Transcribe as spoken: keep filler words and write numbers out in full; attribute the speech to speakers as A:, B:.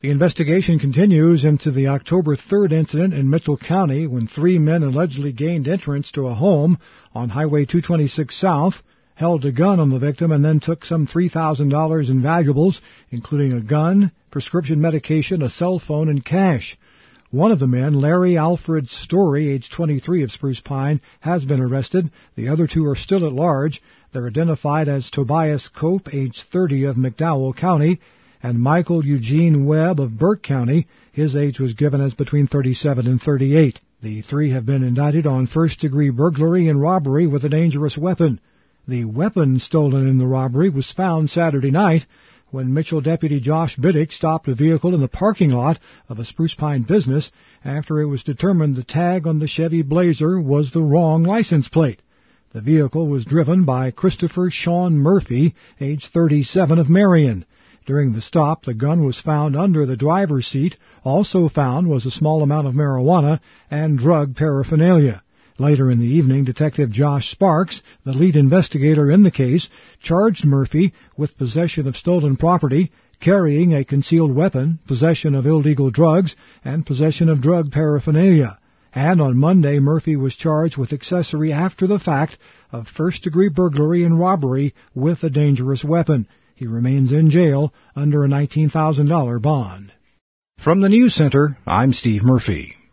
A: The investigation continues into the October third incident in Mitchell County when three men allegedly gained entrance to a home on Highway two twenty-six South, held a gun on the victim, and then took some three thousand dollars in valuables, including a gun, prescription medication, a cell phone, and cash. One of the men, Larry Alfred Story, age twenty-three, of Spruce Pine, has been arrested. The other two are still at large. They're identified as Tobias Cope, age thirty, of McDowell County, and Michael Eugene Webb of Burke County. His age was given as between thirty-seven and thirty-eight. The three have been indicted on first-degree burglary and robbery with a dangerous weapon. The weapon stolen in the robbery was found Saturday night when Mitchell Deputy Josh Biddick stopped a vehicle in the parking lot of a Spruce Pine business after it was determined the tag on the Chevy Blazer was the wrong license plate. The vehicle was driven by Christopher Sean Murphy, age thirty-seven, of Marion. During the stop, the gun was found under the driver's seat. Also found was a small amount of marijuana and drug paraphernalia. Later in the evening, Detective Josh Sparks, the lead investigator in the case, charged Murphy with possession of stolen property, carrying a concealed weapon, possession of illegal drugs, and possession of drug paraphernalia. And on Monday, Murphy was charged with accessory after the fact of first-degree burglary and robbery with a dangerous weapon. He remains in jail under a nineteen thousand dollars bond. From the News Center, I'm Steve Murphy.